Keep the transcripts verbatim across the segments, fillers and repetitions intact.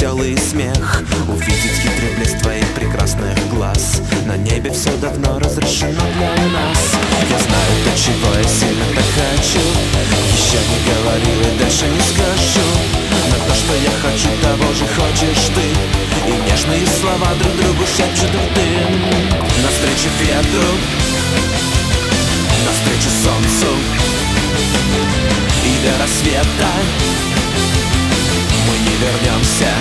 веселый смех, увидеть хитрый блеск твоих прекрасных глаз. На небе все давно разрешено для нас. Я знаю то, чего я сильно так хочу. Еще не говорил и дальше не скажу, но то, что я хочу, того же хочешь ты. И нежные слова друг другу шепчут рты. Навстречу ветру, навстречу солнцу, и до рассвета мы не вернемся.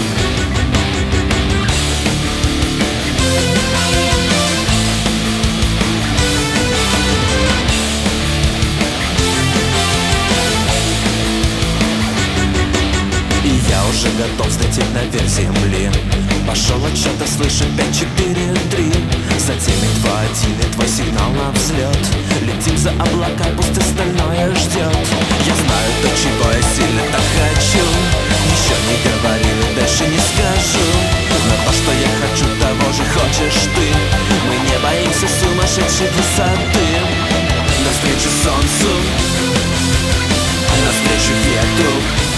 И я уже готов взлететь наверх земли. Пошел отсчет, а слышу пять, четыре, три. Затем и два, один, и твой сигнал на взлет. Летим за облака, пусть остальное ждет. Я знаю то, чего я сильно так хочу. Еще не говорил и дальше не скажу, но то, что я хочу, того же хочешь ты. Мы не боимся сумасшедшей высоты. Навстречу солнцу, навстречу ветру,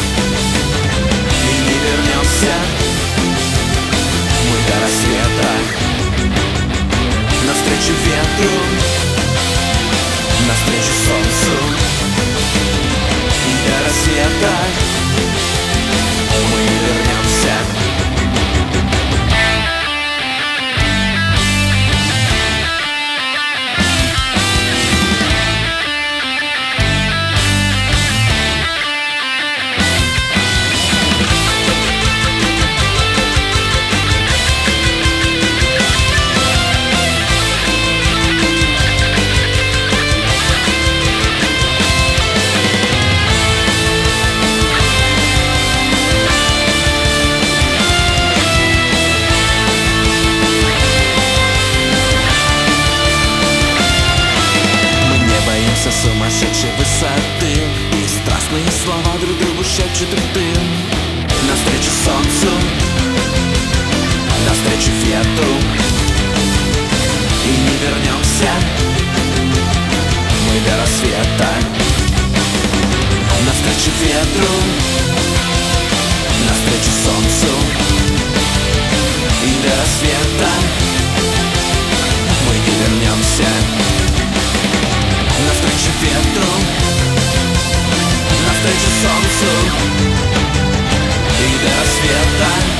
и не вернемся мы до рассвета. Навстречу ветру, навстречу солнцу, и до рассвета мы не вернемся. Сумасшедшей высоты, и страстные слова друг другу шепчут рты. Навстречу солнцу, навстречу ветру, и не вернемся мы до рассвета. Навстречу ветру, навстречу солнцу, и до рассвета мы не вернемся. Навстречу ветру, навстречу солнцу, и до рассвета